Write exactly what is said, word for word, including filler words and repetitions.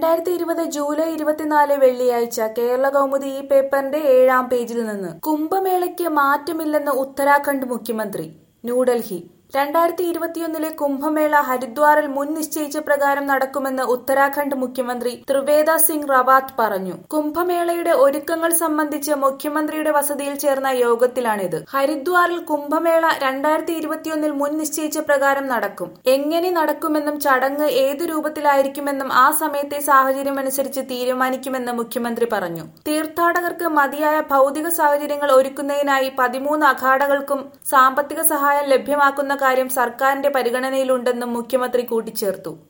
രണ്ടായിരത്തി ഇരുപത് ജൂലൈ ഇരുപത്തിനാല് വെള്ളിയാഴ്ച കേരളകൗമുദി ഈ പേപ്പറിന്റെ ഏഴാം പേജിൽ നിന്ന് കുംഭമേളയ്ക്ക് മാറ്റമില്ലെന്ന് ഉത്തരാഖണ്ഡ് മുഖ്യമന്ത്രി. ന്യൂഡൽഹി. രണ്ടായിരത്തി ഇരുപത്തിയൊന്നിലെ കുംഭമേള ഹരിദ്വാറിൽ മുൻ നിശ്ചയിച്ച പ്രകാരം നടക്കുമെന്ന് ഉത്തരാഖണ്ഡ് മുഖ്യമന്ത്രി ത്രിവേദ സിംഗ് റവാത്ത് പറഞ്ഞു. കുംഭമേളയുടെ ഒരുക്കങ്ങൾ സംബന്ധിച്ച് മുഖ്യമന്ത്രിയുടെ വസതിയിൽ ചേർന്ന യോഗത്തിലാണിത്. ഹരിദ്വാറിൽ കുംഭമേള രണ്ടായിരത്തി ഇരുപത്തിയൊന്നിൽ മുൻ നിശ്ചയിച്ച പ്രകാരം നടക്കും. എങ്ങനെ നടക്കുമെന്നും ചടങ്ങ് ഏതു രൂപത്തിലായിരിക്കുമെന്നും ആ സമയത്തെ സാഹചര്യമനുസരിച്ച് തീരുമാനിക്കുമെന്ന് മുഖ്യമന്ത്രി പറഞ്ഞു. തീർത്ഥാടകർക്ക് മതിയായ ഭൗതിക സാഹചര്യങ്ങൾ ഒരുക്കുന്നതിനായി പതിമൂന്ന് അഖാഡകൾക്കും സാമ്പത്തിക സഹായം ലഭ്യമാക്കുന്ന കാര്യം സർക്കാരിന്റെ പരിഗണനയിലുണ്ടെന്നും മുഖ്യമന്ത്രി കൂട്ടിച്ചേർത്തു.